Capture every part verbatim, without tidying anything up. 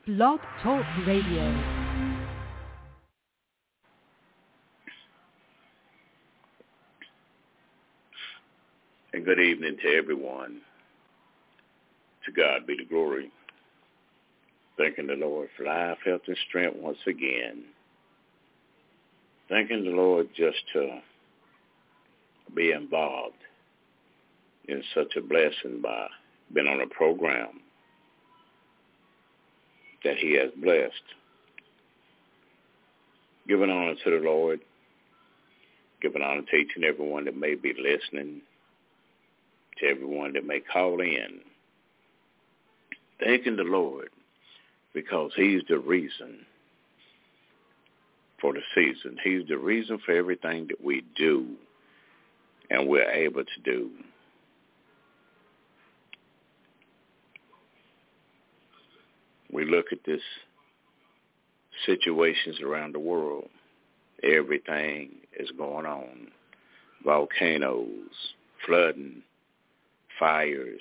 Blog Talk Radio. And good evening to everyone. To God be the glory. Thanking the Lord for life, health, and strength once again. Thanking the Lord just to be involved in such a blessing by being on a program that he has blessed. Giving honor to the Lord. Giving honor to each and everyone that may be listening. To everyone that may call in. Thanking the Lord because he's the reason for the season. He's the reason for everything that we do and we're able to do. We look at this situations around the world. Everything is going on. Volcanoes, flooding, fires,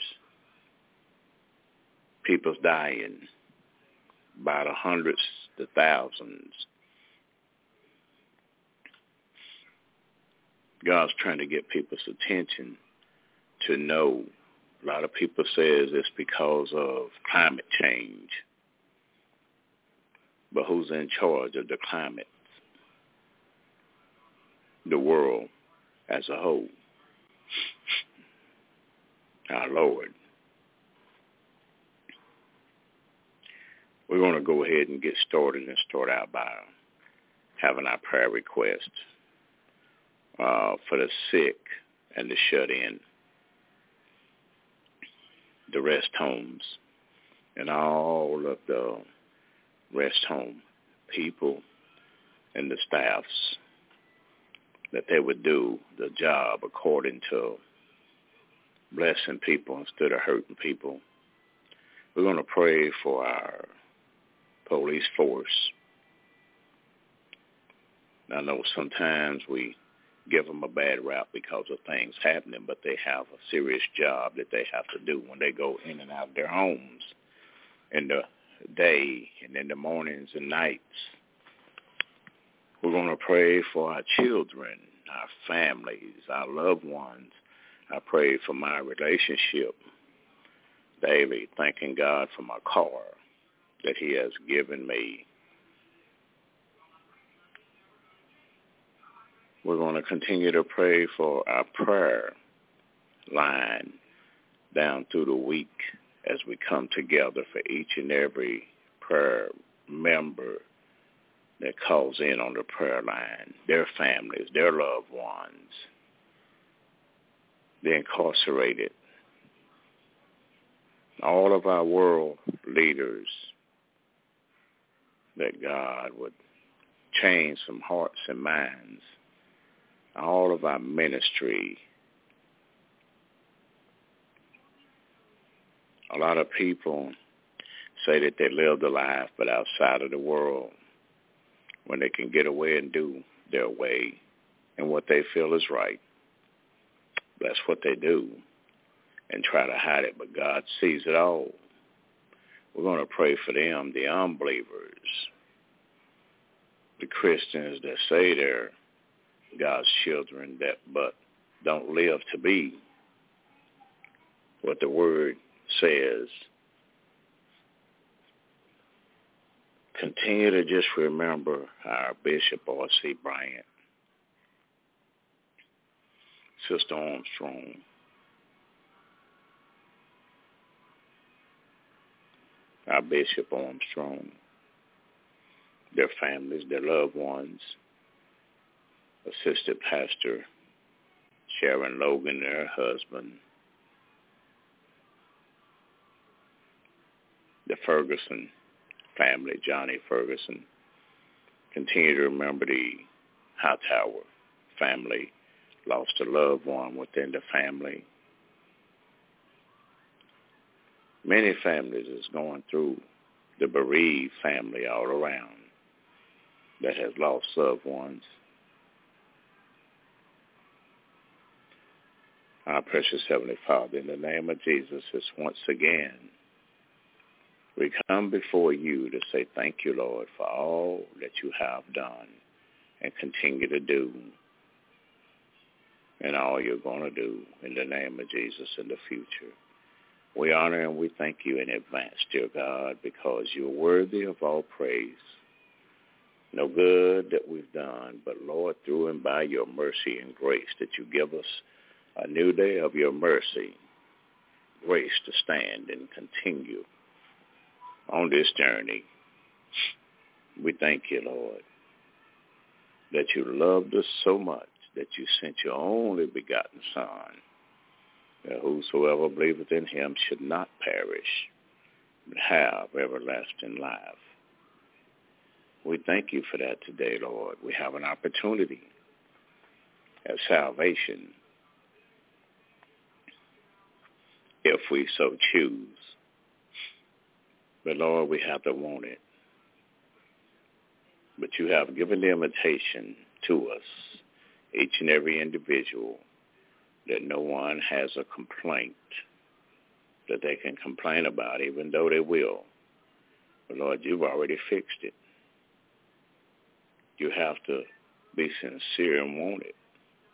people's dying by the hundreds to thousands. God's trying to get people's attention to know. A lot of people says it's because of climate change. But who's in charge of the climate? The world as a whole. Our Lord. We're going to go ahead and get started and start out by having our prayer request uh, for the sick and the shut-in, the rest homes, and all of the rest home people and the staffs, that they would do the job according to blessing people instead of hurting people. We're going to pray for our police force. I know sometimes we give them a bad rap because of things happening, but they have a serious job that they have to do when they go in and out of their homes in the day and in the mornings and nights. We're going to pray for our children, our families, our loved ones. I pray for my relationship daily, thanking God for my car that he has given me. We're going to continue to pray for our prayer line down through the week as we come together for each and every prayer member that calls in on the prayer line, their families, their loved ones, the incarcerated, all of our world leaders, that God would change some hearts and minds, all of our ministry. A lot of people say that they live the life, but outside of the world, when they can get away and do their way and what they feel is right, that's what they do and try to hide it, but God sees it all. We're going to pray for them, the unbelievers, the Christians that say they're God's children, that but don't live to be what the Word says. Continue to just remember our Bishop R C Bryant, Sister Armstrong, our Bishop Armstrong, their families, their loved ones, Assistant Pastor Sharon Logan and her husband, the Ferguson family, Johnny Ferguson. Continue to remember the Hightower family, lost a loved one within the family. Many families is going through the bereaved family all around that has lost loved ones. Our precious Heavenly Father, in the name of Jesus, is once again We come before you to say thank you, Lord, for all that you have done and continue to do and all you're going to do in the name of Jesus in the future. We honor and we thank you in advance, dear God, because you're worthy of all praise. No good that we've done, but Lord, through and by your mercy and grace that you give us a new day of your mercy, grace to stand and continue on this journey. We thank you, Lord, that you loved us so much that you sent your only begotten Son, that whosoever believeth in him should not perish, but have everlasting life. We thank you for that today, Lord. We have an opportunity at salvation if we so choose. But, Lord, we have to want it. But you have given the invitation to us, each and every individual, that no one has a complaint that they can complain about, even though they will. But, Lord, you've already fixed it. You have to be sincere and want it.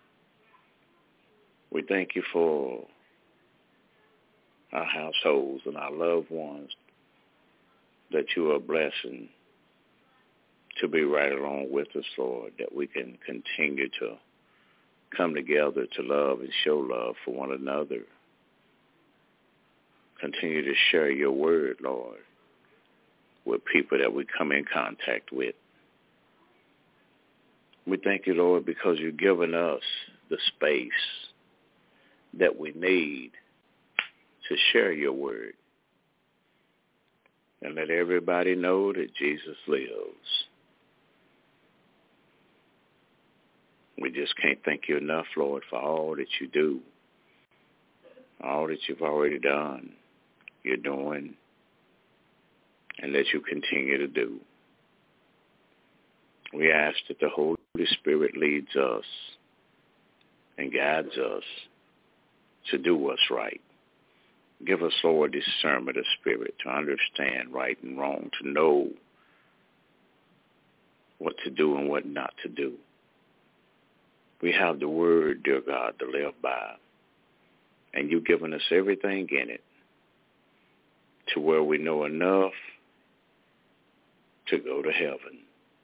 We thank you for our households and our loved ones that you are blessing to be right along with us, Lord, that we can continue to come together to love and show love for one another. Continue to share your word, Lord, with people that we come in contact with. We thank you, Lord, because you've given us the space that we need to share your word and let everybody know that Jesus lives. We just can't thank you enough, Lord, for all that you do, all that you've already done, you're doing, and that you continue to do. We ask that the Holy Spirit leads us and guides us to do what's right. Give us, Lord, discernment of spirit to understand right and wrong, to know what to do and what not to do. We have the word, dear God, to live by, and you've given us everything in it to where we know enough to go to heaven.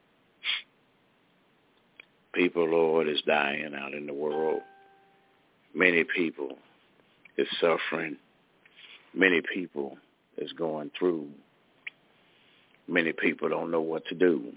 People, Lord, is dying out in the world. Many people is suffering. Many people is going through. Many people don't know what to do.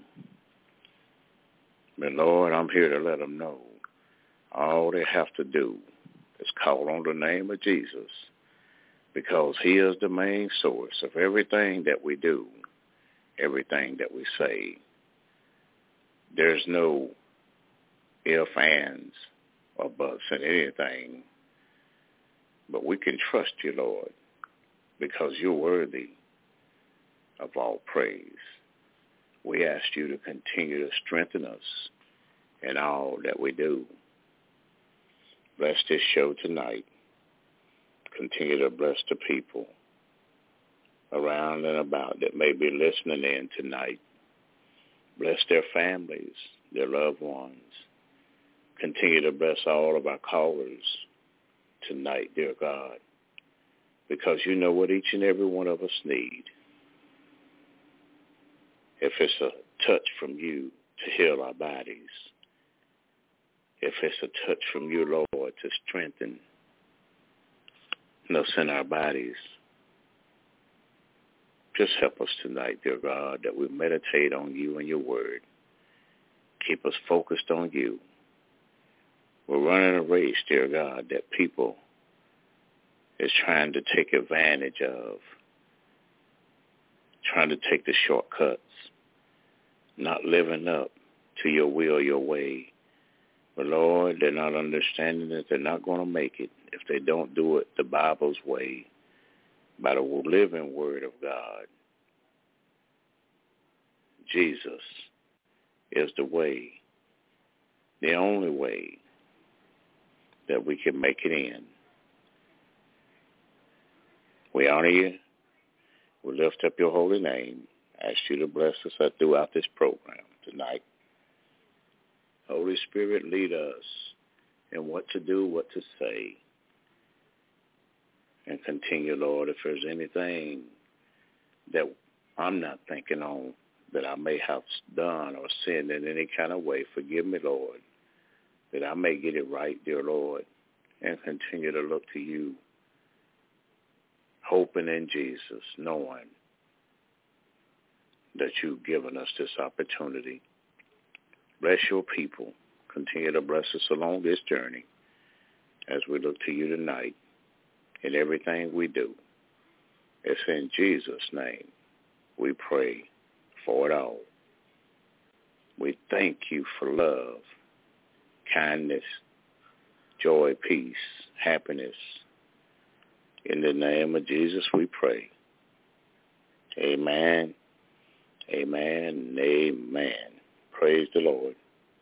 But, Lord, I'm here to let them know all they have to do is call on the name of Jesus, because he is the main source of everything that we do, everything that we say. There's no ifs, ands, or buts in anything. But we can trust you, Lord, because you're worthy of all praise. We ask you to continue to strengthen us in all that we do. Bless this show tonight. Continue to bless the people around and about that may be listening in tonight. Bless their families, their loved ones. Continue to bless all of our callers tonight, dear God, because you know what each and every one of us need. If it's a touch from you to heal our bodies, if it's a touch from you, Lord, to strengthen us in our bodies, just help us tonight, dear God, that we meditate on you and your word. Keep us focused on you. We're running a race, dear God, that people is trying to take advantage of, trying to take the shortcuts, not living up to your will, your way. But, Lord, they're not understanding that they're not going to make it if they don't do it the Bible's way, by the living word of God. Jesus is the way, the only way that we can make it in. We honor you, We lift up your holy name. Ask you to bless us throughout this program tonight. Holy Spirit, lead us in what to do, what to say. And continue, Lord, if there's anything that I'm not thinking on that I may have done or sinned in any kind of way, forgive me, Lord, that I may get it right, dear Lord, and continue to look to you, hoping in Jesus, knowing that you've given us this opportunity. Bless your people. Continue to bless us along this journey as we look to you tonight in everything we do. It's in Jesus' name we pray for it all. We thank you for love, kindness, joy, peace, happiness. In the name of Jesus we pray. Amen, amen, and amen. Praise the Lord.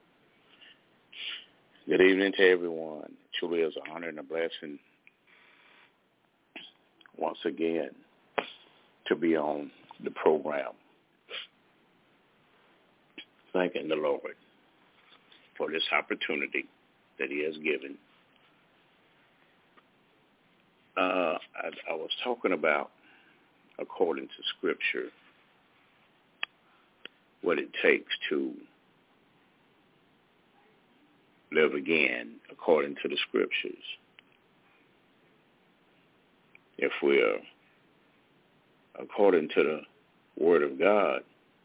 Good evening to everyone. It truly is an honor and a blessing once again to be on the program. Thanking the Lord for this opportunity that he has given. Uh, I, I was talking about, according to Scripture, what it takes to live again according to the Scriptures. If we're according to the Word of God,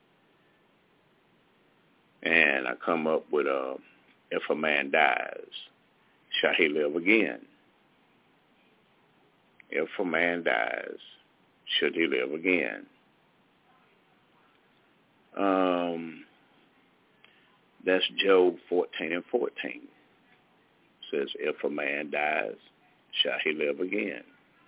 and I come up with a, if a man dies, shall he live again? If a man dies, should he live again? Um, that's Job fourteen and fourteen. It says, if a man dies, shall he live again?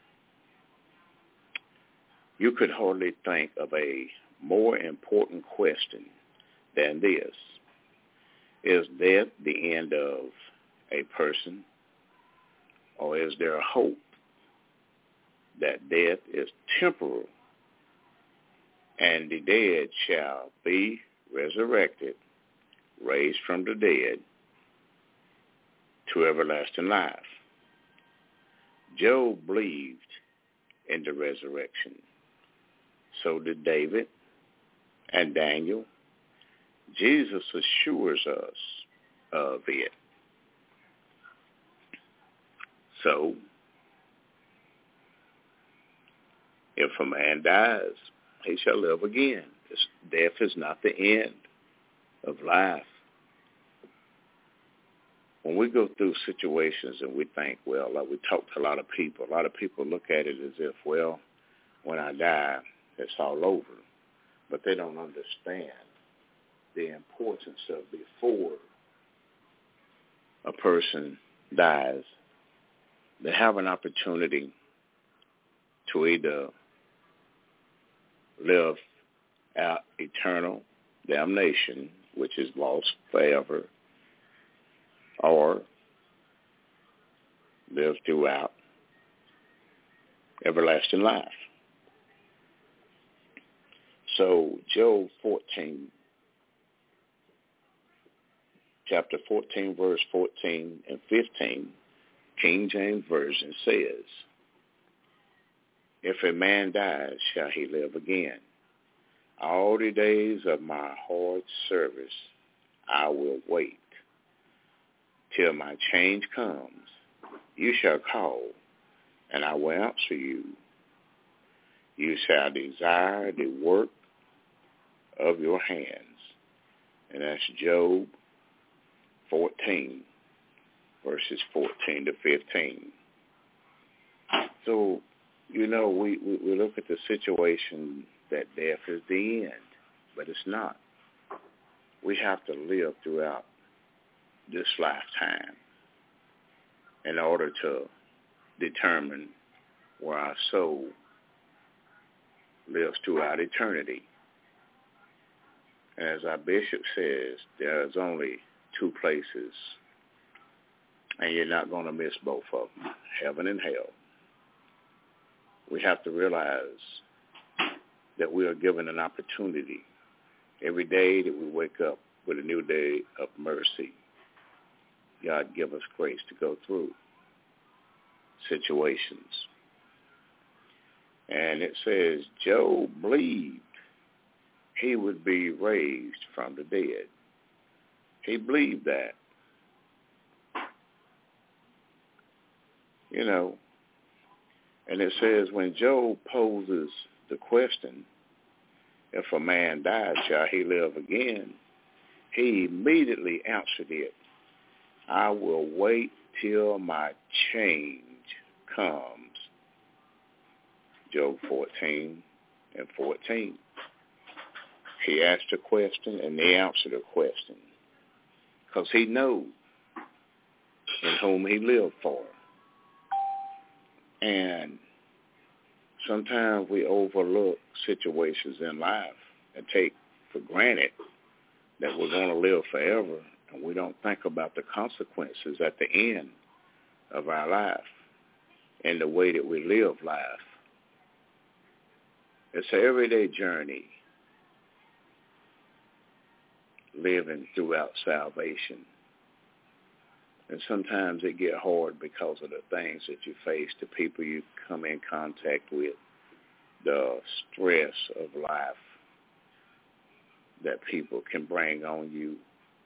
You could hardly think of a more important question than this. Is death the end of a person, or is there a hope that death is temporal and the dead shall be resurrected, raised from the dead to everlasting life? Job believed in the resurrection. So did David and Daniel. Jesus assures us of it. So, if a man dies, he shall live again. Death is not the end of life. When we go through situations and we think, well, like we talk to a lot of people, a lot of people look at it as if, well, when I die, it's all over. But they don't understand the importance of before a person dies, they have an opportunity to either live out eternal damnation, which is lost forever, or live throughout everlasting life. So Job fourteen, chapter fourteen, verse fourteen and fifteen, King James Version says, if a man dies, shall he live again? All the days of my hard service I will wait. Till my change comes, you shall call, and I will answer you. You shall desire the work of your hands. And that's Job fourteen, verses fourteen to fifteen. So, you know, we, we, we look at the situation that death is the end, but it's not. We have to live throughout this lifetime in order to determine where our soul lives throughout eternity. And as our bishop says, there's only two places, and you're not going to miss both of them, heaven and hell. We have to realize that we are given an opportunity every day that we wake up with a new day of mercy. God give us grace to go through situations. And it says Job believed he would be raised from the dead. He believed that. You know, and it says when Job poses the question, if a man dies, shall he live again? He immediately answered it, I will wait till my change comes. Job fourteen and fourteen. He asked a question and they answered a question because he knew in whom he lived for. And sometimes we overlook situations in life and take for granted that we're going to live forever, and we don't think about the consequences at the end of our life and the way that we live life. It's an everyday journey living throughout salvation. And sometimes it get hard because of the things that you face, the people you come in contact with, the stress of life that people can bring on you.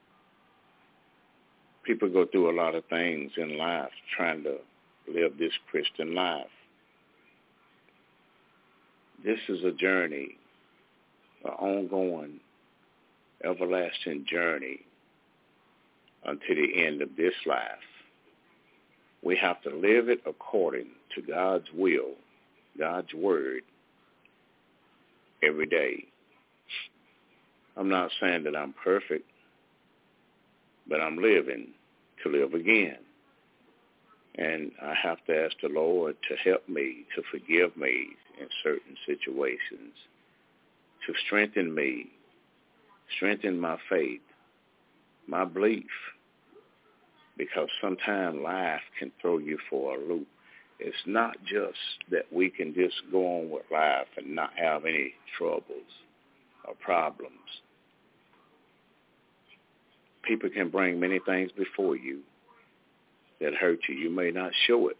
People go through a lot of things in life trying to live this Christian life. This is a journey, an ongoing, everlasting journey until the end of this life. We have to live it according to God's will, God's word, every day. I'm not saying that I'm perfect, but I'm living to live again. And I have to ask the Lord to help me, to forgive me in certain situations, to strengthen me, strengthen my faith, my belief, because sometimes life can throw you for a loop. It's not just that we can just go on with life and not have any troubles or problems. People can bring many things before you that hurt you. You may not show it,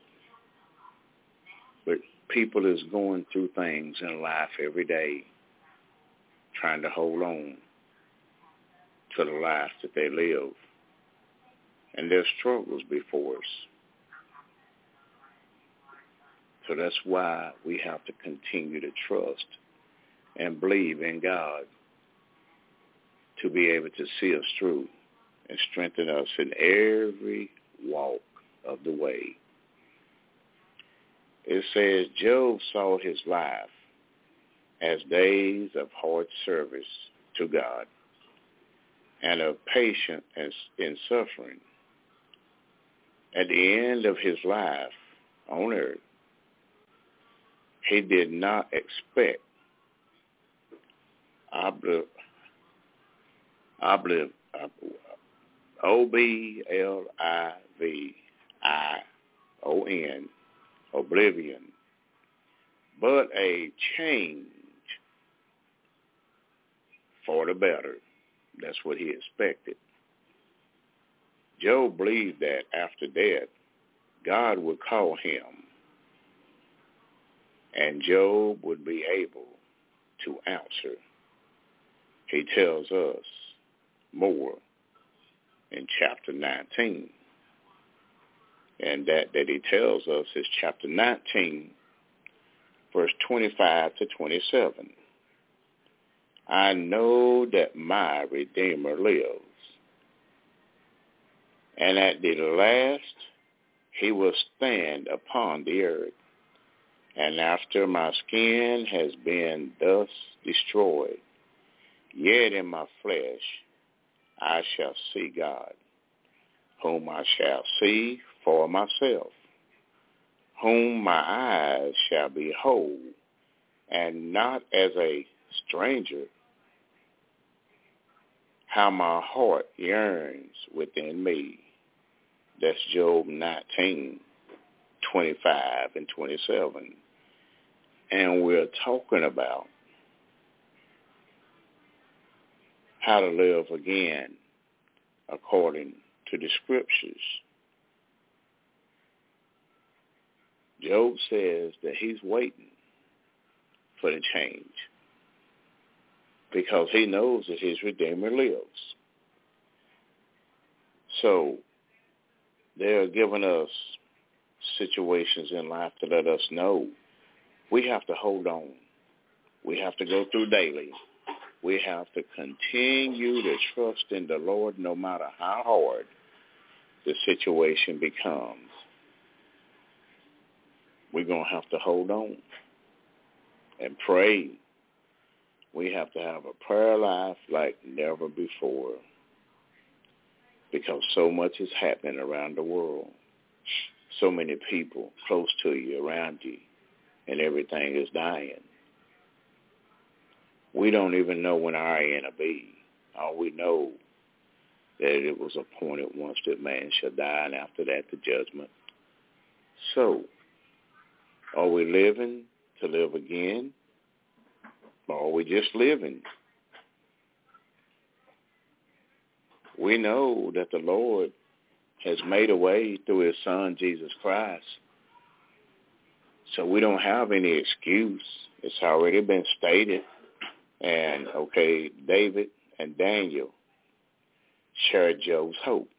but people is going through things in life every day, trying to hold on to the life that they live. And there's struggles before us. So that's why we have to continue to trust and believe in God to be able to see us through and strengthen us in every walk of the way. It says Job saw his life as days of hard service to God and of patience in suffering. At the end of his life on earth, he did not expect obliv, obliv, O B L I V I O N, oblivion, but a change for the better. That's what he expected. Job believed that after death, God would call him, and Job would be able to answer. He tells us more in chapter nineteen. And that, that he tells us is chapter nineteen, verse twenty-five to twenty-seven. I know that my Redeemer lives, and at the last he will stand upon the earth. And after my skin has been thus destroyed, yet in my flesh I shall see God, whom I shall see for myself, whom my eyes shall behold, and not as a stranger. How my heart yearns within me. That's Job nineteen, twenty-five and twenty-seven. And we're talking about how to live again according to the scriptures. Job says that he's waiting for the change because he knows that his Redeemer lives. So they're giving us situations in life to let us know we have to hold on. We have to go through daily. We have to continue to trust in the Lord no matter how hard the situation becomes. We're going to have to hold on and pray. We have to have a prayer life like never before because so much is happening around the world. So many people close to you, around you, and everything is dying. We don't even know when our end will be. All we know that it was appointed once that man shall die, and after that the judgment. So, are we living to live again, or are we just living? We know that the Lord has made a way through his Son, Jesus Christ. So we don't have any excuse. It's already been stated. And, okay, David and Daniel shared Job's hope.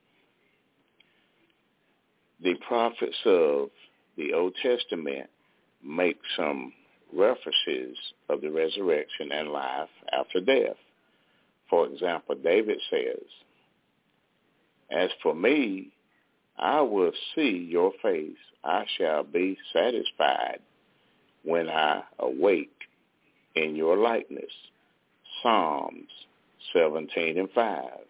The prophets of the Old Testament make some references of the resurrection and life after death. For example, David says, "As for me, I will see your face. I shall be satisfied when I awake in your likeness." Psalms seventeen and five.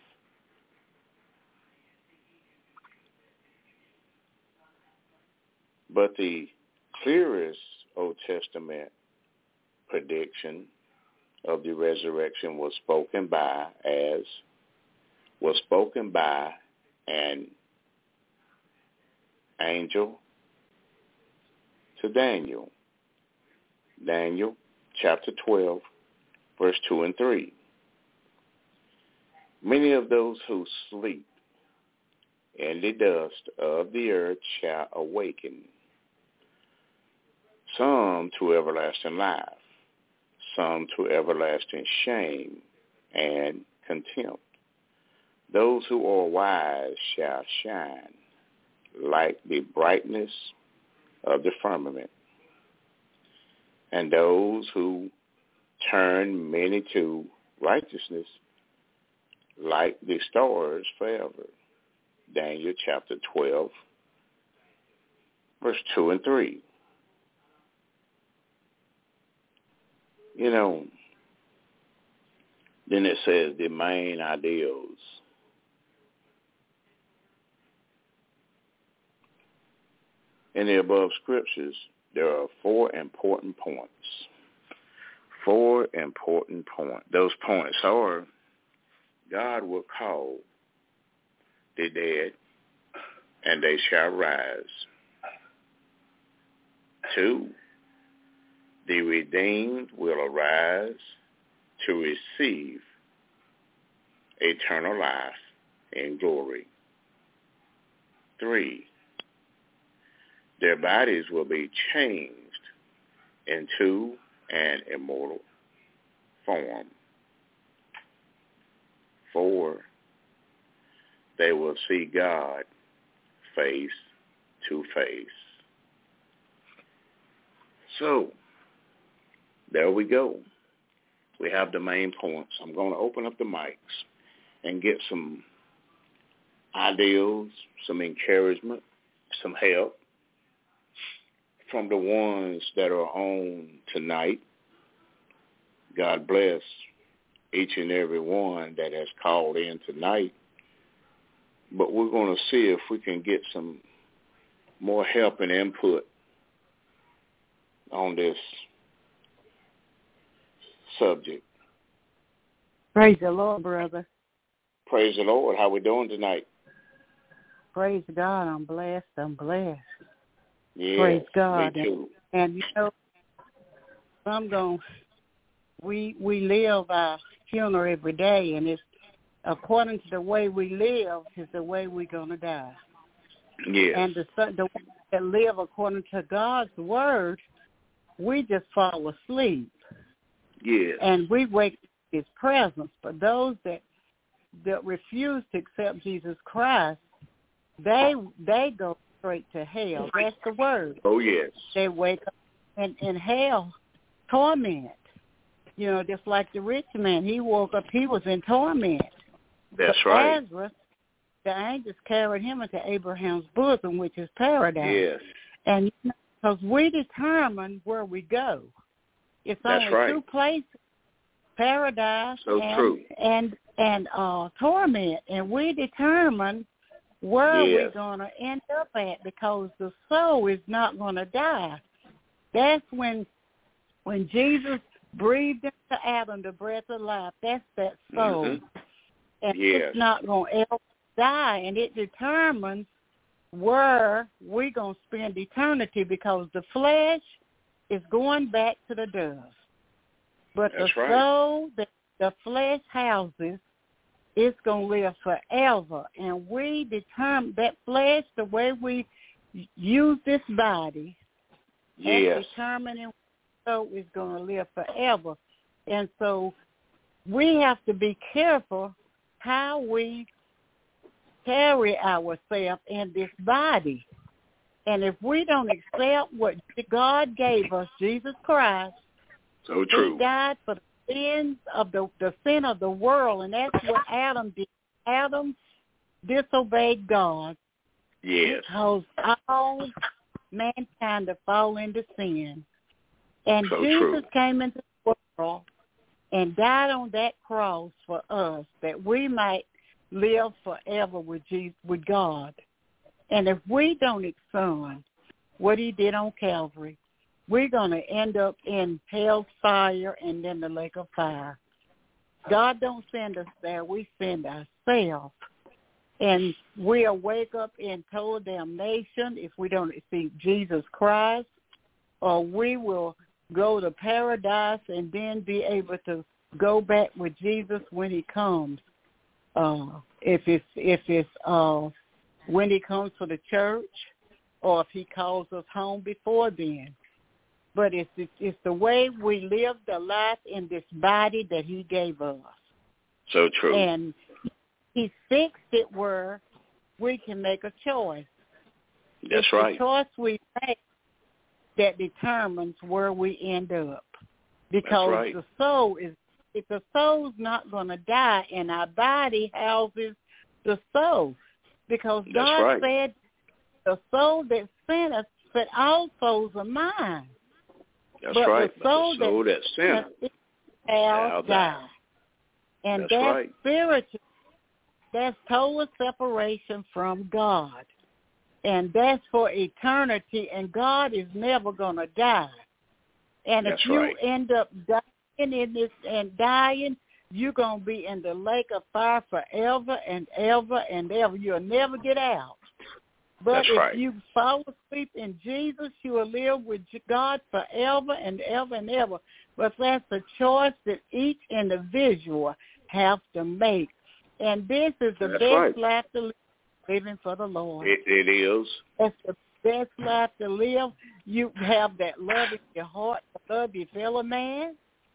But the clearest Old Testament prediction of the resurrection was spoken by as was spoken by an angel to Daniel. Daniel chapter twelve, verse two and three. Many of those who sleep in the dust of the earth shall awaken, some to everlasting life, some to everlasting shame and contempt. Those who are wise shall shine like the brightness of the firmament, and those who turn many to righteousness like the stars forever. Daniel chapter twelve, verse two and three. You know, then it says the main ideals. In the above scriptures, there are four important points. Four important points. Those points are, God will call the dead, and they shall rise. Two, the redeemed will arise to receive eternal life in glory. Three, their bodies will be changed into an immortal form. Four, they will see God face to face. So, there we go. We have the main points. I'm going to open up the mics and get some ideals, some encouragement, some help from the ones that are on tonight. God bless each and every one that has called in tonight. But we're going to see if we can get some more help and input on this subject. Praise the Lord, brother. Praise the Lord. How we doing tonight? Praise God. I'm blessed. I'm blessed. Yes, Praise God. me too. And, and you know, I'm going. We we live our funeral every day, and it's according to the way we live is the way we're gonna die. Yes. And the the ones that live according to God's word, we just fall asleep. Yes. And we wake up in His presence. But those that that refuse to accept Jesus Christ, they they go straight to hell. That's the word. Oh yes. They wake up in, in hell, torment. You know, just like the rich man, he woke up, he was in torment. That's but right. Lazarus, the angels carried him into Abraham's bosom, which is paradise. Yes. And because we determine where we go. It's That's only right. two places, paradise so and, true. and and uh, torment. And we determine where yes. we're going to end up at, because the soul is not going to die. That's when when Jesus breathed into Adam the breath of life. That's that soul. Mm-hmm. And yes. it's not going to ever die. And it determines where we're going to spend eternity, because the flesh is going back to the dust. But That's the right. soul that the flesh houses, it's going to live forever. And we determine that flesh, the way we use this body, yes. that's determining so is going to live forever. And so we have to be careful how we carry ourselves in this body. And if we don't accept what God gave us, Jesus Christ, so true. He died for the sins of the, the sin of the world, and that's what Adam did. Adam disobeyed God. Yes. Because all mankind to fall into sin. And so Jesus true. came into the world and died on that cross for us, that we might live forever with Jesus, with God. And if we don't accept what He did on Calvary, we're going to end up in hell's fire and then the lake of fire. God don't send us there. We send ourselves. And we'll wake up in total damnation if we don't receive Jesus Christ, or we will go to paradise and then be able to go back with Jesus when He comes. Uh, if it's if it's uh, when He comes for the church, or if He calls us home before then. But it's it's, it's the way we live the life in this body that He gave us. So true. And He fixed it where we can make a choice. That's it's right. the choice we make that determines where we end up. Because right. the soul is, if the soul's not going to die, and our body houses the soul. Because That's God right. said, the soul that sent us, said all souls are mine. That's but right. The soul, but the soul that, that sinneth shall die. die. And that's that's right. spiritual. That's total separation from God. And that's for eternity, and God is never going to die. And that's if you right. end up dying in this and dying, you're going to be in the lake of fire forever and ever and ever. You'll never get out. But that's if right. you fall asleep in Jesus, you will live with God forever and ever and ever. But that's a choice that each individual has to make. And this is the that's best right. life to live, living for the Lord. It, it is. That's the best life to live. You have that love in your heart to love your fellow man,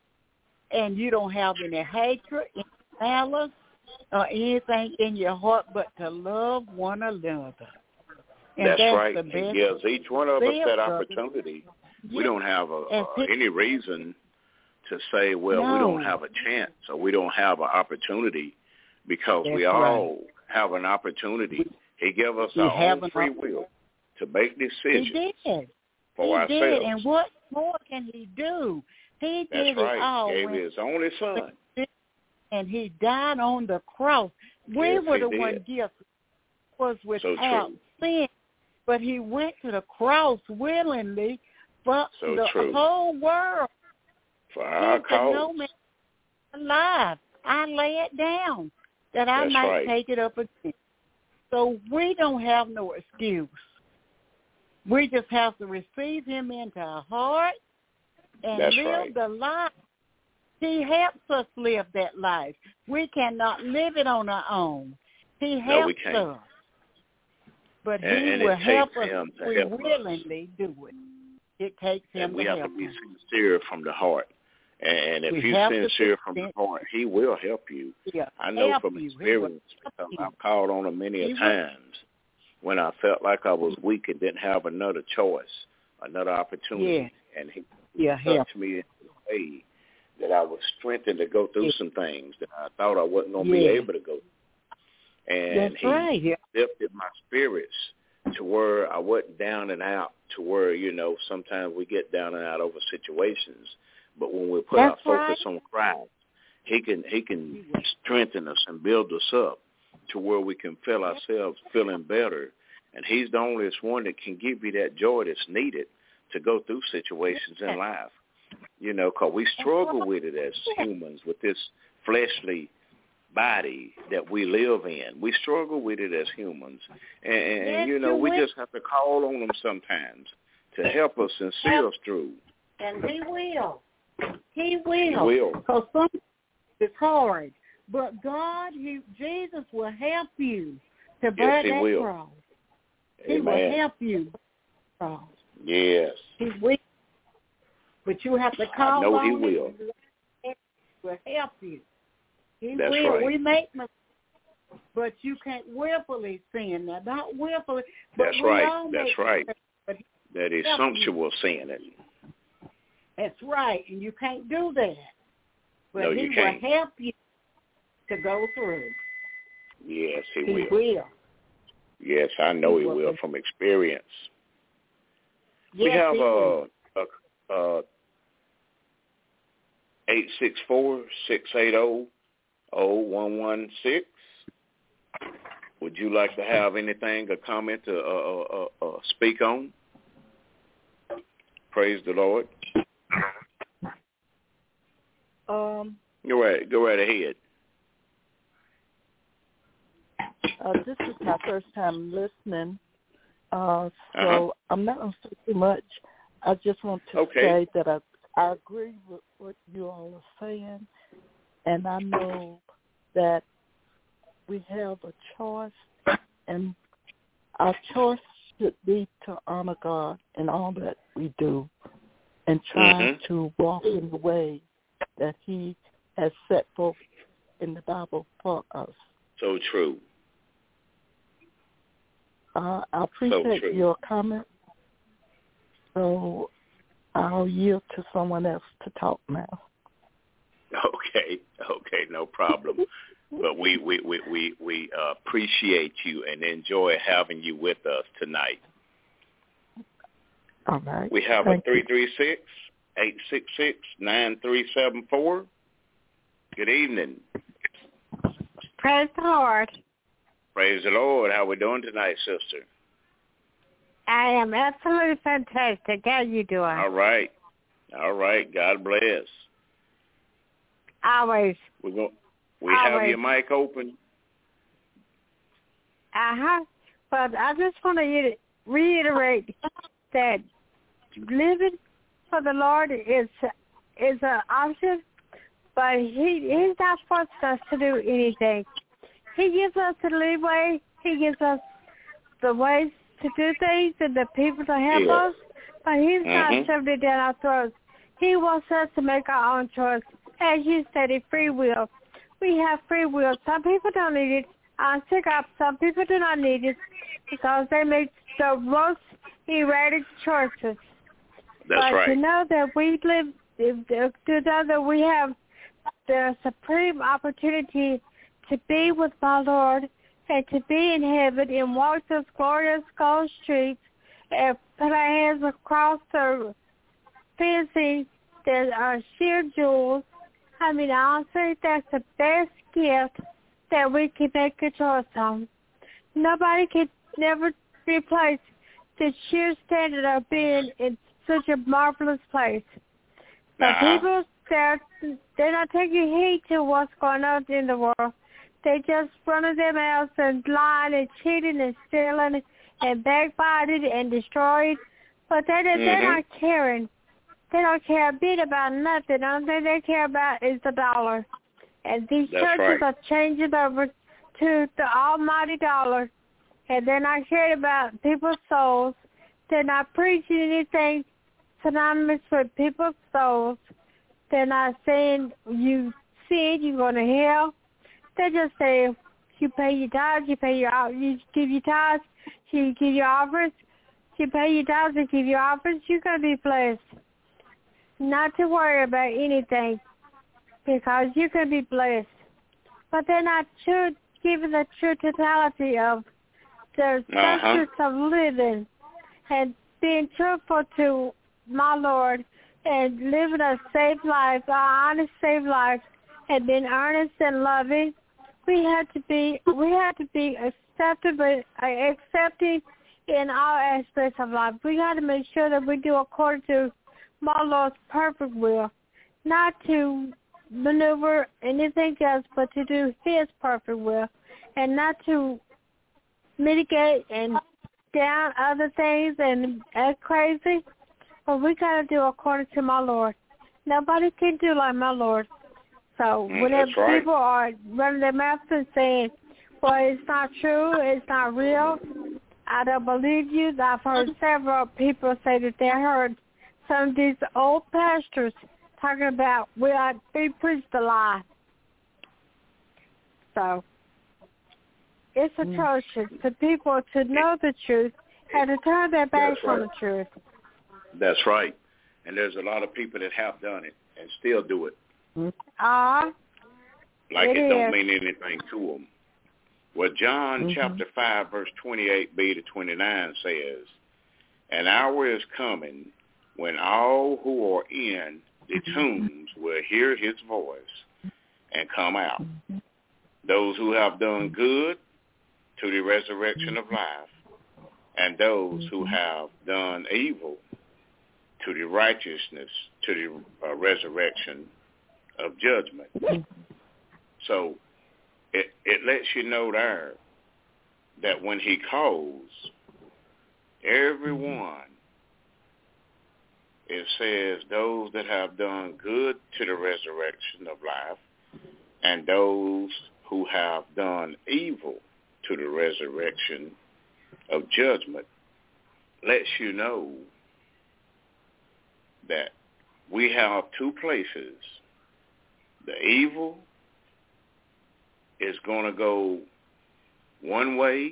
and you don't have any hatred, any malice, or anything in your heart but to love one another. And that's, that's right. The best It gives each one of us that brother. opportunity. Yes. We don't have a, uh, any reason to say, well, no. we don't have a chance or we don't have an opportunity, because that's we all right. have an opportunity. He gave us we our own free op- will to make decisions he did. for he ourselves. Did. And what more can He do? He That's did right. it all. Gave when His only Son. And He died on the cross. We yes, were the did. one gift was without so sin. But He went to the cross willingly for so the true. whole world. For our He said, cause. no man alive. I lay it down that I That's might right. take it up again. So we don't have no excuse. We just have to receive Him into our heart and That's live right. the life. He helps us live that life. We cannot live it on our own. He helps no, we can't. us. But and, he and will it help takes us him to if we help willingly us. do it. It takes him and we to have help to be us. sincere from the heart. And if We you're have to sincere be from the sincere. heart, he will help you. Yeah, I know help from you. experience, help because you. I've called on him many He a will. times when I felt like I was weak and didn't have another choice, another opportunity. Yeah. And he Yeah, touched help. me in a way that I was strengthened to go through Yeah. some things that I thought I wasn't going to Yeah. be able to go through. And That's he right. Yeah. lifted my spirits to where I wasn't down and out, to where, you know, sometimes we get down and out over situations. But when we put That's our focus right. on Christ, he can he can strengthen us and build us up to where we can feel ourselves feeling better. And he's the only one that can give you that joy that's needed to go through situations in life. You know, because we struggle with it as humans, with this fleshly body that we live in. We struggle with it as humans. And, and Yes, you know, you we will. just have to call on him sometimes to help us and see us through. And he will. He will. He will. Because sometimes it's hard. But God, he, Jesus will help you to bear Yes, he that will. cross. He Amen. will help you. Cross. Yes. He will. But you have to call I know on he him. will. He will help you. He That's will. right. We make mistakes, but you can't willfully sin. Now, not willfully. But That's we right. all That's make right. mistakes, but he That is help sumptuous sin. It. That's right, and you can't do that. But No, he you can't. will help you to go through. Yes, he, He will. will. Yes, I know he, He will. will. from experience. Yes, we have he uh, will. a, a eight six four, six eight zero, zero one one six. Would you like to have anything, a comment to uh, uh, uh, speak on? Praise the Lord. Um, Go right, go right ahead. uh, this is my first time listening, uh, so Uh-huh. I'm not going to say too much. I just want to Okay. say that I, I agree with what you all are saying, and I know that we have a choice, and our choice should be to honor God in all that we do and try Mhm. to walk in the way that he has set forth in the Bible for us. So true. Uh, I appreciate true. your comment, so I'll yield to someone else to talk now. Okay, okay, no problem. But we we we we, we uh, appreciate you and enjoy having you with us tonight. All right. We have Thank a three three six, eight six six, nine three seven four. Good evening. Praise the Lord. Praise the Lord. How we doing tonight, sister? I am absolutely fantastic. How you doing? All right. All right. God bless. Always. We go. We have Always. your mic open. Uh-huh. But I just want to reiterate that living for the Lord is is an option, but he he's not forcing us to do anything. He gives us the leeway. He gives us the ways to do things and the people to help Yeah. us, but he's Mhm. not shoving it down our throats. He wants us to make our own choice. As you stated, free will. We have free will. Some people don't need it. I stick up. Some people do not need it because they make the most erratic choices. That's but right. to know that we live, to know that we have the supreme opportunity to be with my Lord and to be in heaven and walk those glorious gold streets and put our hands across the fencing that are sheer jewels. I mean, I'll say that's the best gift that we can make a choice on. Nobody can never replace the sheer standard of being in such a marvelous place. But Uh-huh. people, they're, they're not taking heed to what's going on in the world. They just running their mouths and lying and cheating and stealing and backbiting and destroying. But they're, Mhm. they're not caring. They don't care a bit about nothing. The only thing they care about is the dollar. And these That's churches right. are changing over to the almighty dollar. And they're not caring about people's souls. They're not preaching anything synonymous with people's souls. They're not saying you sin, you're going to hell. They just say you pay your tithes, you pay your you give your tithes, you give your offers, you pay your tithes and give your offers, you're going to be blessed. Not to worry about anything because you can be blessed. But they're not true, giving the true totality of their uh-huh. substance of living and being truthful to my Lord and living a safe life, an honest, safe life, and being earnest and loving. We have to be, we have to be acceptable, accepting in all aspects of life. We got to make sure that we do according to my Lord's perfect will, not to maneuver anything else, but to do His perfect will, and not to mitigate and down other things and act crazy. But we got to do according to my Lord. Nobody can do like my Lord. So mm, whenever right. people are running their mouths and saying, well, it's not true, it's not real, I don't believe you. I've heard several people say that they heard some of these old pastors talking about, well, we preached a lie. So it's atrocious for people to know the truth and to turn their backs right. on the truth. That's right. And there's a lot of people that have done it and still do it. Ah, uh, like it, it it don't mean anything to them. Well, John mm-hmm. chapter five, verse twenty-eight b to twenty-nine says, "An hour is coming when all who are in the tombs will hear his voice and come out. Those who have done good to the resurrection of life, and those who have done evil to the righteousness, to the uh, resurrection of judgment." So it, it lets you know there that when he calls everyone, it says those that have done good to the resurrection of life and those who have done evil to the resurrection of judgment, lets you know that we have two places. The evil is going to go one way,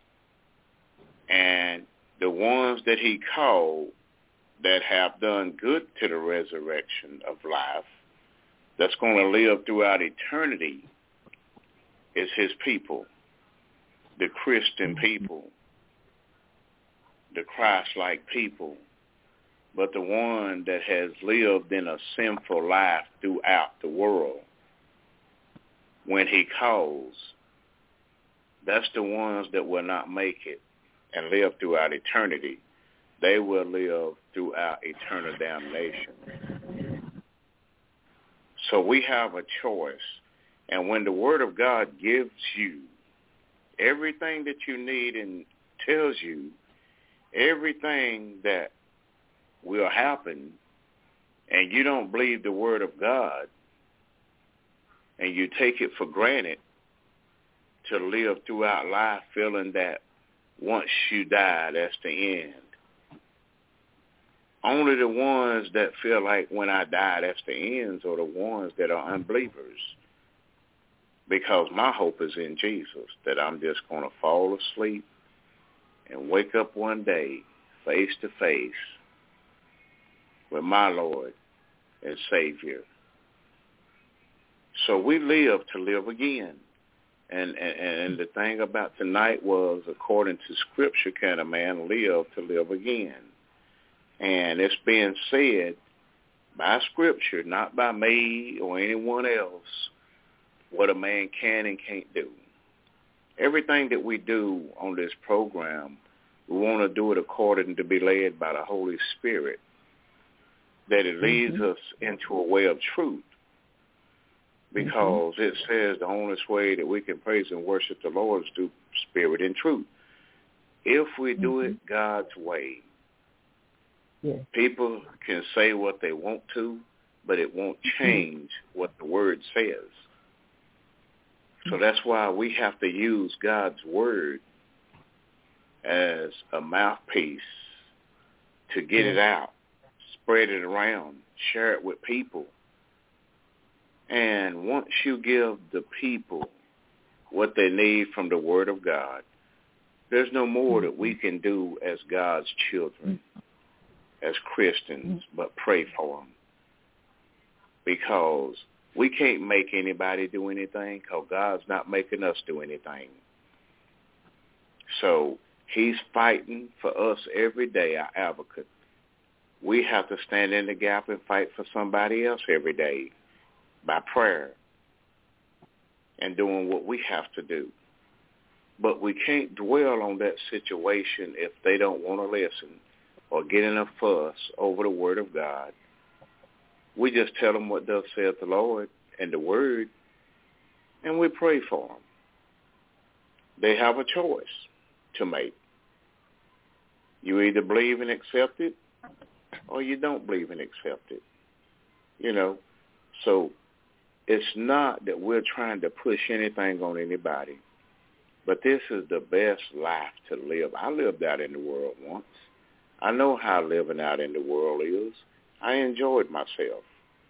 and the ones that he called that have done good to the resurrection of life, that's going to live throughout eternity, is his people, the Christian people, the Christ-like people. But the one that has lived in a sinful life throughout the world, when he calls, that's the ones that will not make it and live throughout eternity. They will live throughout eternal damnation. So we have a choice. And when the Word of God gives you everything that you need and tells you everything that will happen, and you don't believe the Word of God, and you take it for granted to live throughout life feeling that once you die, that's the end. Only the ones that feel like when I die, that's the end, are the ones that are unbelievers. Because my hope is in Jesus, that I'm just going to fall asleep and wake up one day face to face with my Lord and Savior. So we live to live again. And, and and the thing about tonight was, according to Scripture, can a man live to live again? And it's being said by Scripture, not by me or anyone else, what a man can and can't do. Everything that we do on this program, we want to do it according to be led by the Holy Spirit, that it leads mm-hmm. us into a way of truth. Because mm-hmm. it says the only way that we can praise and worship the Lord is through spirit and truth. If we do mm-hmm. it God's way, Yes. People can say what they want to, but it won't change what the word says. So that's why we have to use God's word as a mouthpiece to get it out, spread it around, share it with people. And once you give the people what they need from the word of God, there's no more that we can do as God's children, as Christians, but pray for them. Because we can't make anybody do anything, because God's not making us do anything. So he's fighting for us every day, our advocate. We have to stand in the gap and fight for somebody else every day by prayer and doing what we have to do. But we can't dwell on that situation if they don't want to listen or get in a fuss over the word of God. We just tell them what thus saith the Lord and the word, and we pray for them. They have a choice to make. You either believe and accept it, or you don't believe and accept it. You know, so it's not that we're trying to push anything on anybody, but this is the best life to live. I lived out in the world once. I know how living out in the world is. I enjoyed myself.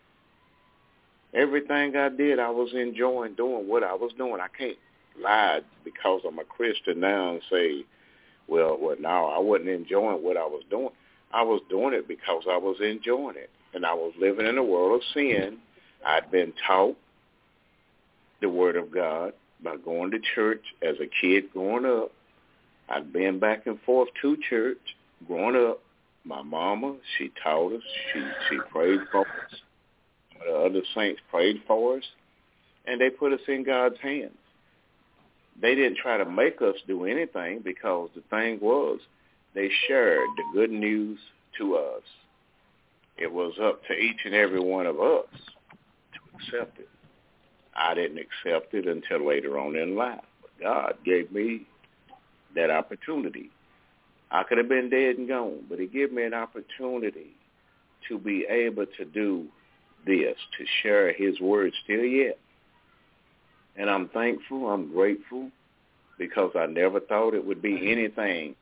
Everything I did, I was enjoying doing what I was doing. I can't lie because I'm a Christian now and say, well, well, no, I wasn't enjoying what I was doing. I was doing it because I was enjoying it. And I was living in a world of sin. I'd been taught the word of God by going to church as a kid growing up. I'd been back and forth to church growing up. My mama, she taught us. She, she prayed for us. The other saints prayed for us. And they put us in God's hands. They didn't try to make us do anything because the thing was they shared the good news to us. It was up to each and every one of us to accept it. I didn't accept it until later on in life. But God gave me that opportunity. I could have been dead and gone, but he gave me an opportunity to be able to do this, to share his word still yet. And I'm thankful, I'm grateful, because I never thought it would be anything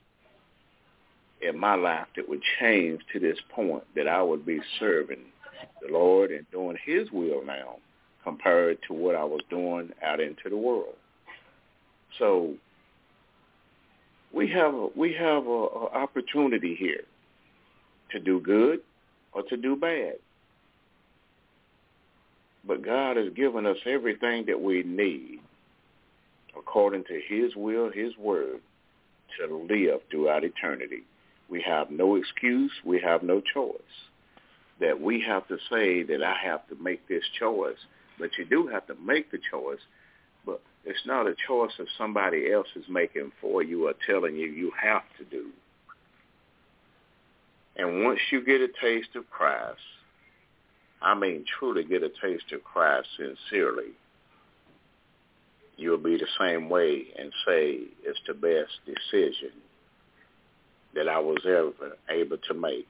in my life that would change to this point that I would be serving the Lord and doing his will now compared to what I was doing out into the world. So we have a, we have a, a opportunity here to do good or to do bad. But God has given us everything that we need according to his will, his word, to live throughout eternity. We have no excuse. We have no choice. That we have to say that I have to make this choice. But you do have to make the choice. But it's not a choice that somebody else is making for you or telling you you have to do. And once you get a taste of Christ, I mean truly get a taste of Christ sincerely, you'll be the same way and say it's the best decision that I was ever able to make.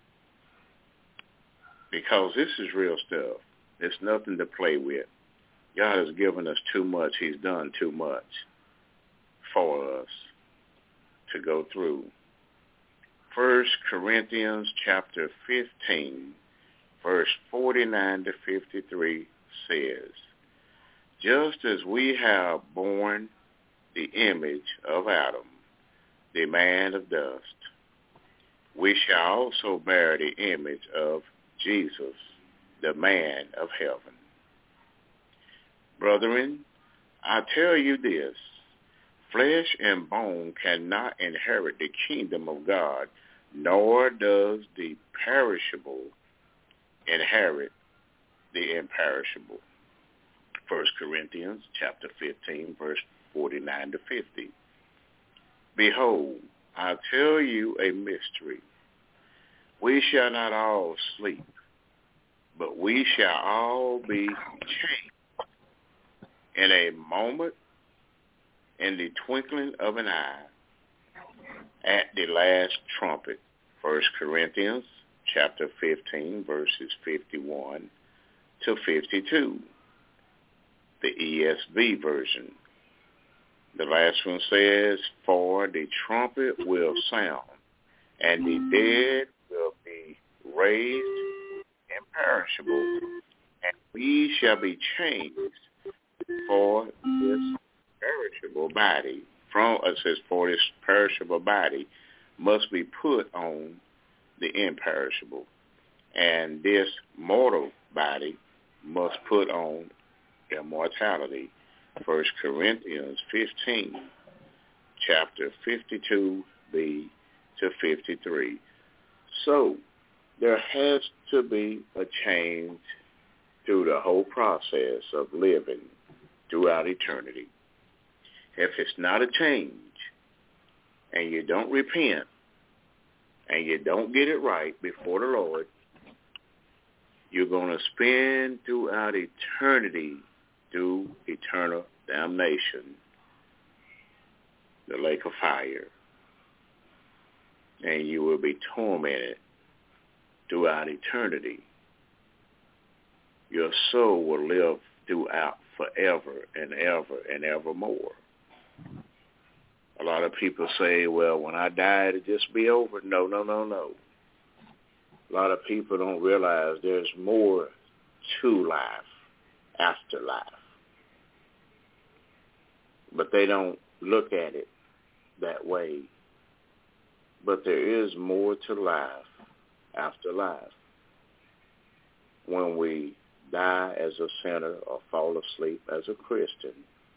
Because this is real stuff. It's nothing to play with. God has given us too much. He's done too much for us to go through. First Corinthians chapter fifteen, verse forty-nine to fifty-three says, just as we have borne the image of Adam, the man of dust, we shall also bear the image of Jesus, the man of heaven. Brethren, I tell you this, flesh and bone cannot inherit the kingdom of God, nor does the perishable inherit the imperishable. First Corinthians chapter fifteen, verse forty-nine to fifty. Behold, I tell you a mystery. We shall not all sleep, but we shall all be changed in a moment, in the twinkling of an eye, at the last trumpet. First Corinthians chapter fifteen, verses fifty-one to fifty-two, the E S V version. The last one says, for the trumpet will sound, and the dead will be raised imperishable, and we shall be changed. For this perishable body, from it says, for this perishable body must be put on the imperishable, and this mortal body must put on immortality. First Corinthians fifteen, chapter fifty-two b to fifty-three. So there has to be a change through the whole process of living throughout eternity. If it's not a change, and you don't repent, and you don't get it right before the Lord, you're going to spend throughout eternity through eternal damnation, the lake of fire. And you will be tormented throughout eternity. Your soul will live throughout forever and ever and evermore. A lot of people say, well, when I die, it'll just be over. No, no, no, no. A lot of people don't realize there's more to life, after life. But they don't look at it that way. But there is more to life after life. When we die as a sinner or fall asleep as a Christian,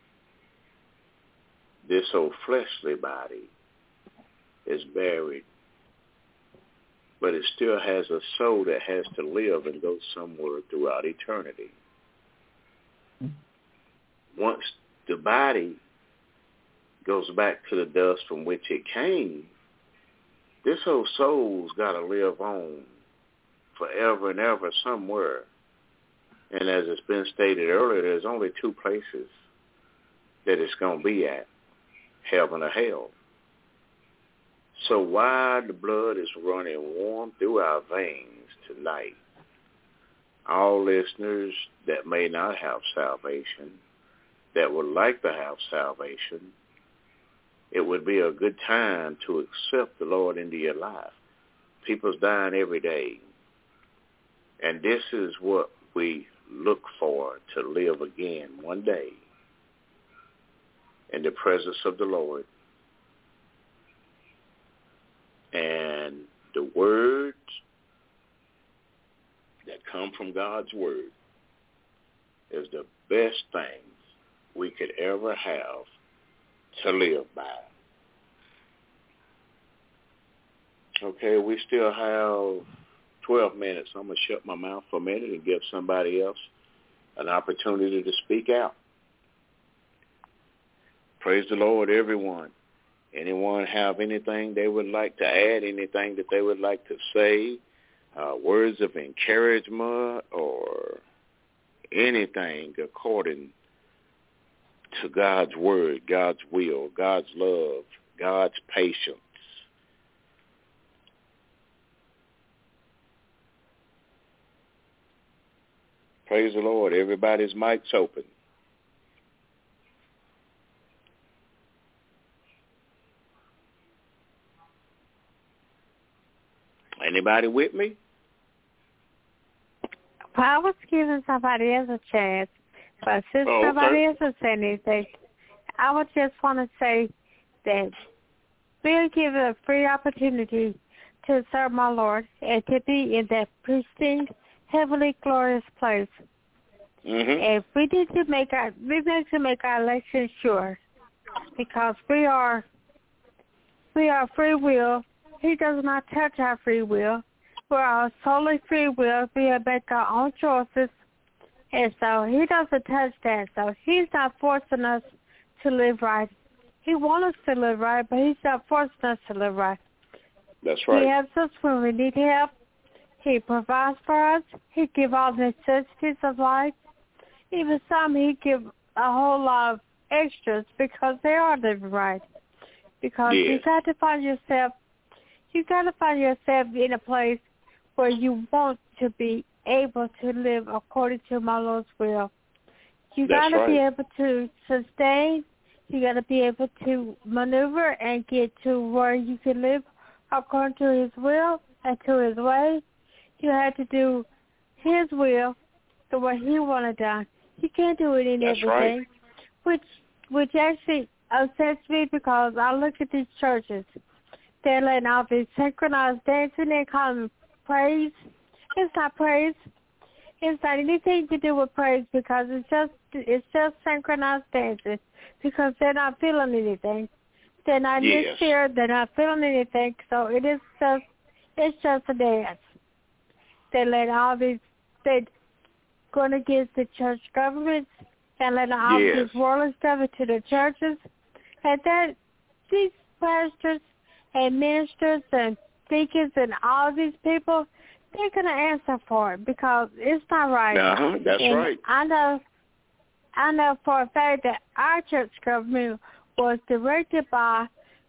this old fleshly body is buried, but it still has a soul that has to live and go somewhere throughout eternity. Once the body goes back to the dust from which it came, this whole soul's got to live on forever and ever somewhere. And as it's been stated earlier, there's only two places that it's going to be at, heaven or hell. So while the blood is running warm through our veins tonight, all listeners that may not have salvation, that would like to have salvation, it would be a good time to accept the Lord into your life. People's dying every day. And this is what we look for, to live again one day in the presence of the Lord. And the words that come from God's word is the best thing we could ever have to live by. Okay, we still have twelve minutes. I'm going to shut my mouth for a minute and give somebody else an opportunity to speak out. Praise the Lord, everyone. Anyone have anything they would like to add, anything that they would like to say, uh, words of encouragement or anything according to God's word, God's will, God's love, God's patience? Praise the Lord. Everybody's mic's open. Anybody with me? I was giving somebody else a chance, but since oh, nobody okay. else has said anything, I would just want to say that we're given a free opportunity to serve my Lord and to be in that pristine, heavenly, glorious place. Mm-hmm. And we need to make our we need to make our election sure, because we are we are free will. He does not touch our free will. We are solely free will. We make our own choices, and so he doesn't touch that. So he's not forcing us to live right. He wants us to live right, but he's not forcing us to live right. That's right. He helps us when we need help. He provides for us. He gives all the necessities of life. Even some he gives a whole lot of extras because they are living right. Because yeah. you got to find yourself, you got to find yourself in a place where you want to be able to live according to my Lord's will. You got to right. be able to sustain. You got to be able to maneuver and get to where you can live according to his will and to his way. You have to do his will the way he wanted done. You can't do it in That's everything, right. which which actually upsets me because I look at these churches. They're letting all this synchronized dancing and calling it praise. It's not praise. It's not anything to do with praise because it's just it's just synchronized dancing because they're not feeling anything. They're not in Yes. this fear. They're not feeling anything. So it is just it's just a dance. They let all these they going against the church governments and letting all Yes. this worldly stuff into the churches, and that these pastors and ministers and deacons and all these people, they're going to answer for it because it's not right. Uh-huh, that's and right. I know, I know for a fact that our church government was directed by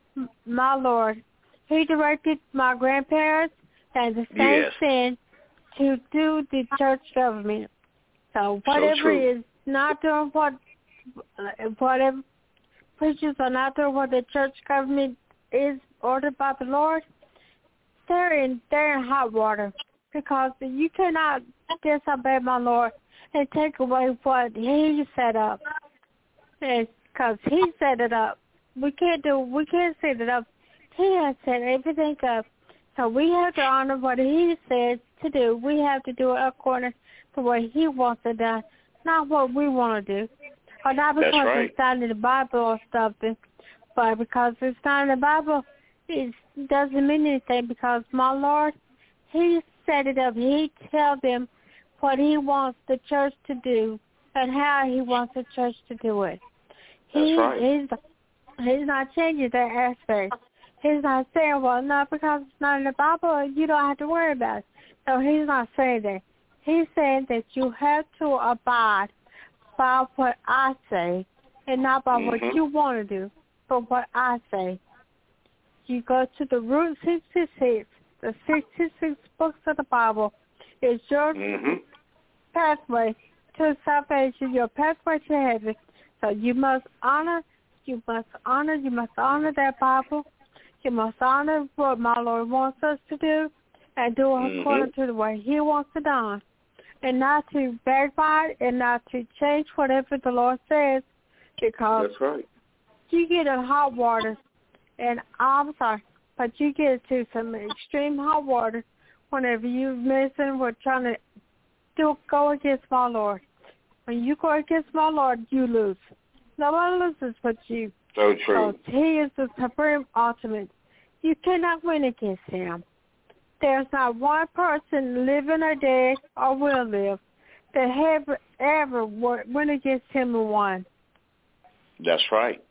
my Lord. He directed my grandparents and the same Yes. thing to do the church government. So whatever true. is not doing what, whatever preachers are not doing what the church government is ordered by the Lord, they're in they're in hot water because you cannot disobey my Lord and take away what He set up. Because He set it up, we can't do we can't set it up. He has set everything up, so we have to honor what He says to do. We have to do it according to what He wants it done, not what we want to do, or not because That's right. it's not in the Bible or something. But because it's not in the Bible, it doesn't mean anything because my Lord, He set it up. He tells them what He wants the church to do and how He wants the church to do it. That's he, right. He's, he's not changing that aspect. He's not saying, well, no, because it's not in the Bible, you don't have to worry about it. No, He's not saying that. He's saying that you have to abide by what I say and not by Mhm. what you want to do. For what I say, you go to the Route sixty-six, the sixty-six books of the Bible. It's your Mm-hmm. pathway to salvation, your pathway to heaven. So you must honor, you must honor, you must honor that Bible. You must honor what my Lord wants us to do and do it Mm-hmm. according to the way He wants it done. And not to backbite and not to change whatever the Lord says because That's right. you get in hot water, and I'm sorry, but you get to some extreme hot water whenever you're messing with trying to do, go against my Lord. When you go against my Lord, you lose. No one loses but you. So true. So He is the supreme ultimate. You cannot win against Him. There's not one person living or dead or will live that have ever went against Him and won. That's right.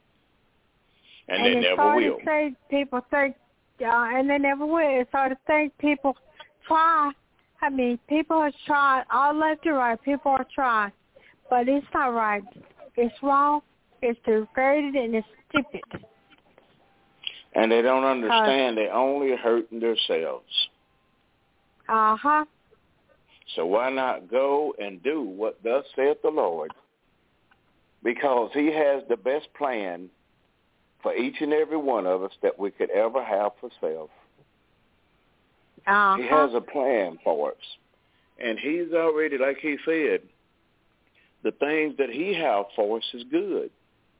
And, And they it's never hard will. to say people think, uh, and they never will. It's hard to think people try. I mean, people have tried all left and right. People are trying, but it's not right. It's wrong. It's degraded and it's stupid. And they don't understand. They're only hurting themselves. Uh huh. So why not go and do what thus saith the Lord? Because He has the best plan for each and every one of us that we could ever have for self. Uh-huh. He has a plan for us. And He's already, like He said, the things that He has for us is good,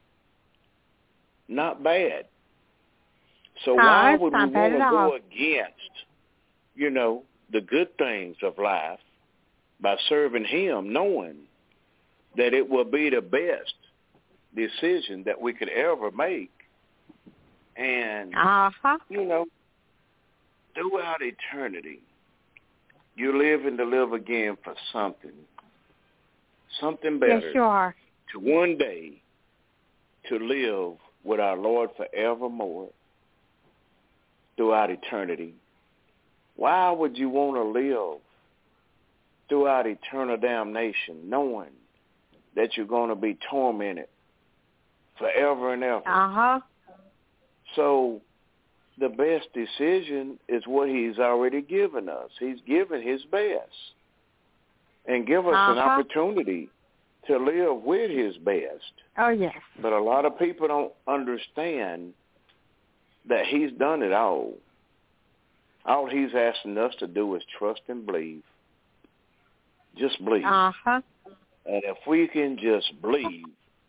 not bad. So No, why it's would we not bad want to at all. go against, you know, the good things of life by serving Him, knowing that it will be the best decision that we could ever make? And, Uh-huh. you know, throughout eternity, you live and to live again for something, something better. Yes, you are. To one day to live with our Lord forevermore throughout eternity. Why would you want to live throughout eternal damnation knowing that you're going to be tormented forever and ever? Uh-huh. So the best decision is what he's already given us. He's given his best and give us uh-huh. an opportunity to live with his best. Oh, yes. But a lot of people don't understand that he's done it all. All he's asking us to do is trust and believe. Just believe. Uh-huh. And if we can just believe,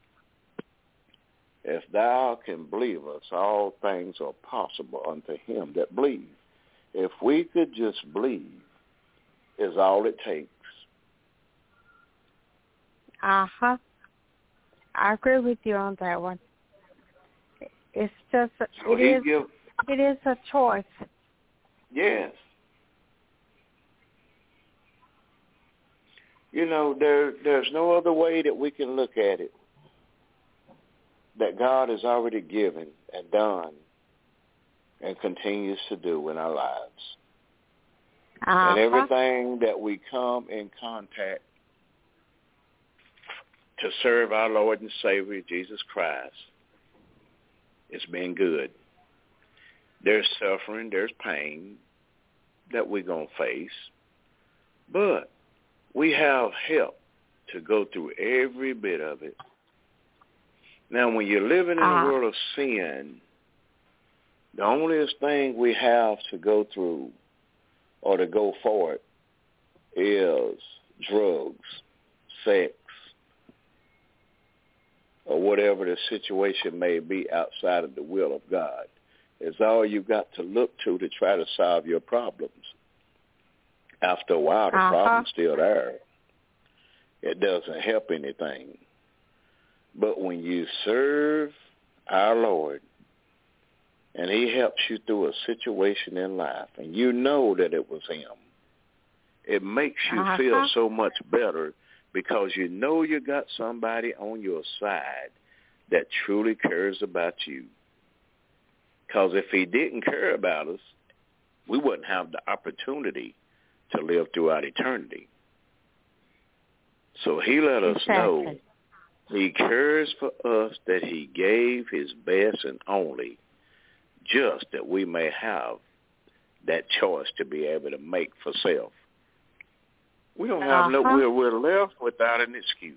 if thou can believe us, all things are possible unto him that believe. If we could just believe is all it takes. Uh-huh. I agree with you on that one. It's just, So it is, give, it is a choice. Yes. You know, there there's no other way that we can look at it that God has already given and done and continues to do in our lives. Uh-huh. And everything that we come in contact to serve our Lord and Savior, Jesus Christ, it's been good. There's suffering, there's pain that we're going to face, but we have help to go through every bit of it. Now, when you're living in uh, a world of sin, the only thing we have to go through or to go forward is drugs, sex, or whatever the situation may be outside of the will of God. It's all you've got to look to to try to solve your problems. After a while, the uh-huh. problem's still there. It doesn't help anything. But when you serve our Lord and he helps you through a situation in life and you know that it was him, it makes you uh-huh. feel so much better because you know you got somebody on your side that truly cares about you. Because if he didn't care about us, we wouldn't have the opportunity to live throughout eternity. So he let us exactly. know he cares for us, that he gave his best and only, just that we may have that choice to be able to make for self. We don't have uh-huh. no, we're, we're left without an excuse.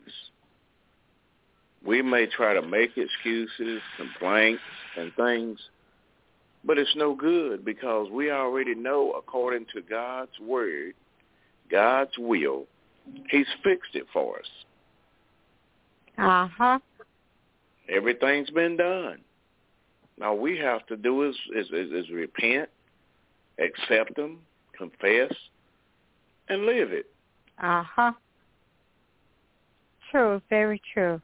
We may try to make excuses, complaints, and things, but it's no good because we already know, according to God's word, God's will, he's fixed it for us. Uh-huh. Everything's been done. Now we have to do is, is, is, is repent, accept him, confess, and live it. Uh-huh. True, very true.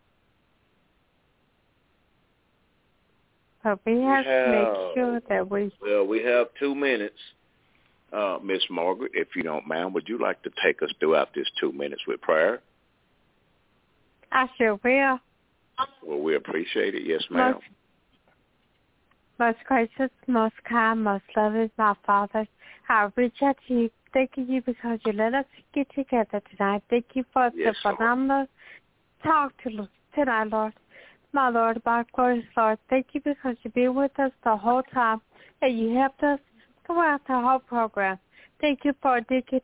But we have, we have to make sure that we... Well, we have two minutes. Uh, Miss Margaret, if you don't mind, would you like to take us throughout this two minutes with prayer? I sure will. Well, we appreciate it. Yes, ma'am. Most, most gracious, most kind, most loving, my Father, I reach out to you, thanking you because you let us get together tonight. Thank you for yes, the phenomenal talk to tonight, Lord. My Lord, my glorious Lord, thank you because you've been with us the whole time and you helped us throughout the whole program. Thank you for Deacon.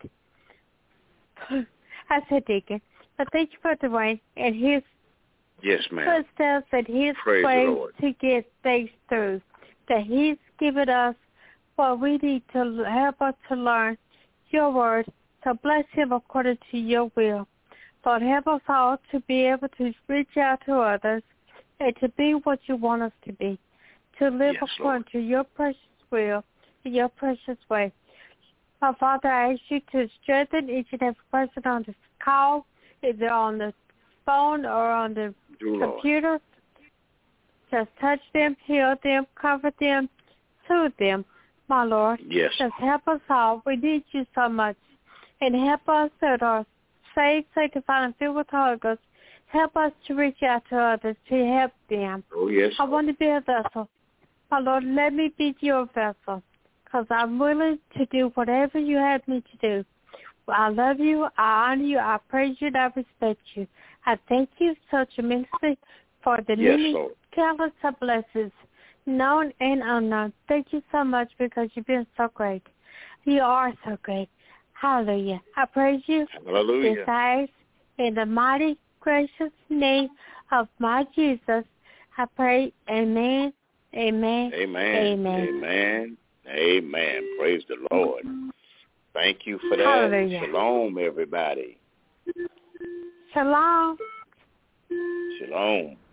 I said Deacon. But thank you for Dwayne and his yes, ma'am. footsteps and his Praise ways to get things through. That he's given us what we need to help us to learn your word. So bless him according to your will. Lord, help us all to be able to reach out to others and to be what you want us to be. To live yes, according Lord. to your precious will, in your precious way. My Father, I ask you to strengthen each and every person on this call, either on the phone or on the Do computer. Lord. Just touch them, heal them, comfort them, soothe them, my Lord. Yes. Just help us all. We need you so much. And help us that are saved, sanctified, and filled with the Holy Ghost. Help us to reach out to others, to help them. Oh, yes. I want to be a vessel. My Lord, let me be your vessel, because I'm willing to do whatever you have me to do. I love you, I honor you, I praise you, and I respect you. I thank you so tremendously for the yes, many Lord. countless of blessings known and unknown. Thank you so much because you've been so great. You are so great. Hallelujah. I praise you. Hallelujah. Besides, in the mighty, gracious name of my Jesus, I pray, amen, amen, amen, amen. Amen. Amen. Praise the Lord. Thank you for that. Hallelujah. Shalom, everybody. Shalom. Shalom.